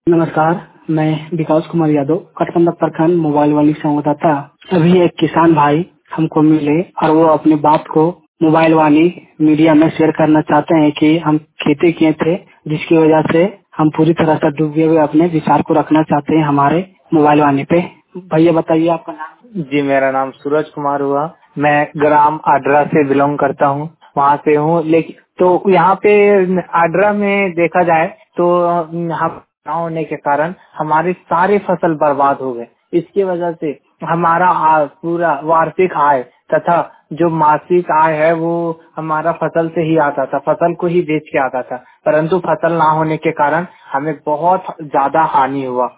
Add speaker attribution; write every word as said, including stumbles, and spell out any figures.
Speaker 1: नमस्कार, मैं विकास कुमार यादव कटकंदा प्रखंड मोबाइल वाली संवाददाता। अभी एक किसान भाई हमको मिले और वो अपनी बात को मोबाइल वाली मीडिया में शेयर करना चाहते हैं कि हम खेती किए थे, जिसकी वजह से हम पूरी तरह से डूबे हुए अपने विचार को रखना चाहते हैं हमारे मोबाइल वाले पे। भैया बताइए आपका नाम।
Speaker 2: जी, मेरा नाम सूरज कुमार हुआ। मैं ग्राम आडरा से बिलोंग करता हूँ, वहाँ से हूँ। लेकिन तो यहाँ पे आडरा में देखा जाए तो हम ना होने के कारण हमारी सारी फसल बर्बाद हो गए। इसकी वजह से हमारा आ, पूरा वार्षिक आय तथा जो मासिक आय है वो हमारा फसल से ही आता था, फसल को ही बेच के आता था। परंतु फसल ना होने के कारण हमें बहुत ज्यादा हानि हुआ।